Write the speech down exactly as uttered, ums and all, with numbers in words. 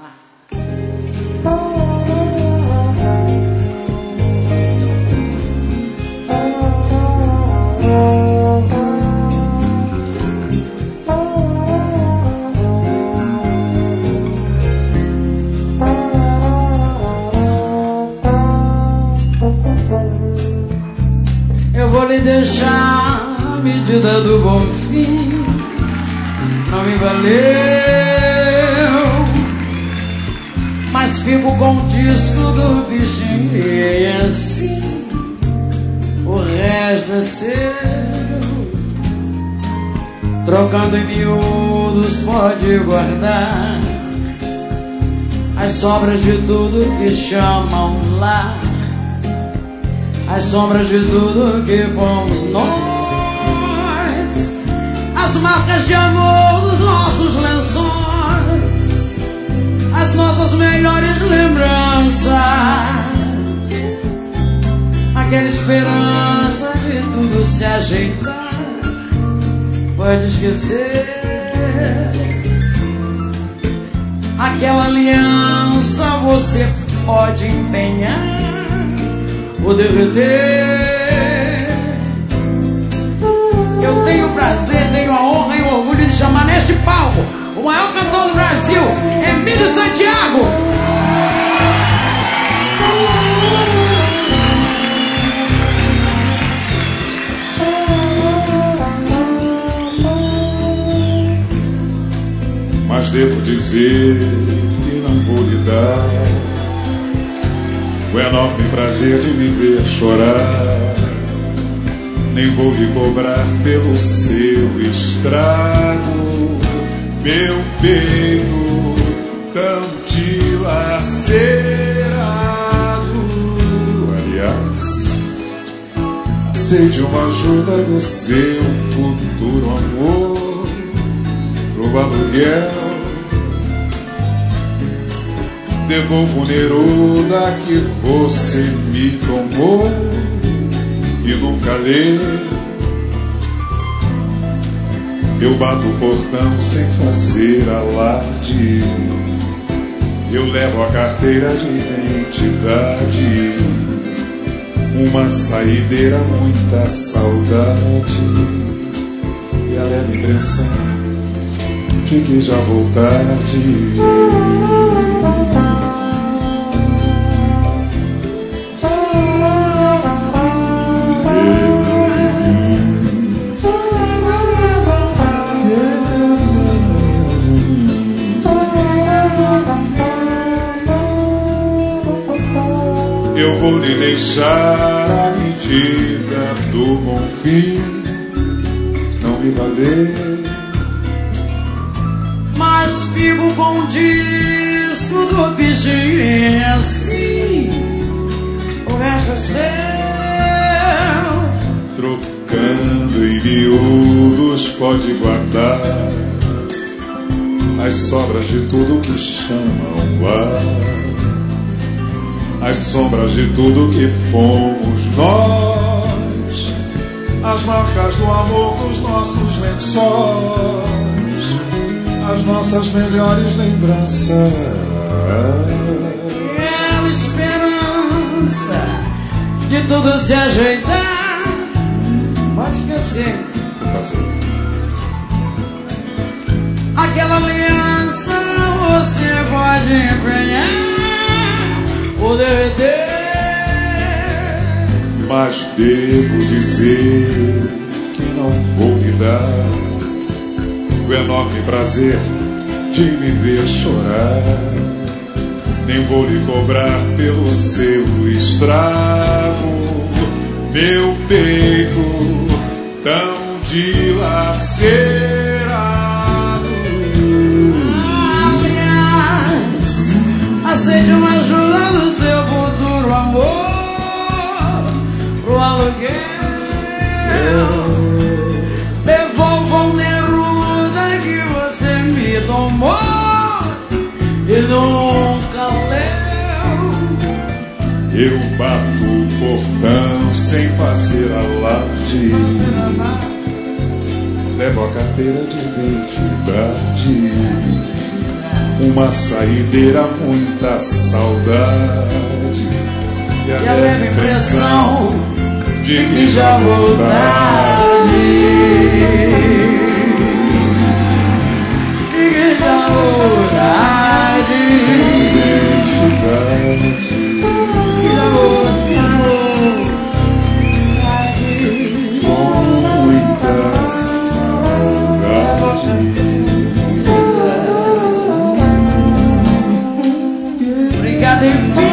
Eu vou lhe deixar a medida do bom fim. Não me valeu, mas fico com o disco do bichinho. E assim o resto é seu. Trocando em miúdos pode guardar as sobras de tudo que chamam lar, as sombras de tudo que fomos nós, as marcas de amor dos nossos lençóis, as nossas melhores lembranças, aquela esperança de tudo se ajeitar. Pode esquecer aquela aliança, você pode empenhar ou derreter. Eu tenho o prazer, tenho a honra e o orgulho de chamar neste palco o maior cantor do Brasil, Emílio Santiago. Mas devo dizer que não vou lhe dar o enorme prazer de me ver chorar, nem vou lhe cobrar pelo seu estrago, meu peito tão dilacerado. Aliás, aceite uma ajuda do seu futuro amor pro aluguel. Devolvo o Neruda que você me tomou e nunca leu. Eu bato o portão sem fazer alarde, eu levo a carteira de identidade, uma saideira, muita saudade e a leve impressão de que já vou tarde. Eu vou lhe deixar a medida do bom fim. Não me valeu, mas fico com o disco do bichinho. Assim o resto é seu. Trocando em miúdos pode guardar as sobras de tudo que chamam lar, as sombras de tudo que fomos nós, as marcas do amor dos nossos lençóis, as nossas melhores lembranças, aquela esperança de tudo se ajeitar. Pode esquecer, vou fazer aquela aliança, você pode empenhar ou derreter. Mas devo dizer que não vou lhe dar o enorme prazer de me ver chorar, nem vou lhe cobrar pelo seu estrago, meu peito tão dilacerado. Aliás, aceite uma ajuda do seu futuro amor pro aluguel. Devolva o Neruda que você me tomou e nunca leu. Eu bato o portão sem fazer alarde, levo a carteira de identidade, uma saideira, muita saudade e a, e a leve impressão de que já vou tarde, de que já vou tarde, sem identidade, que já vou, que já vou tarde, com muita saudade. Obrigado,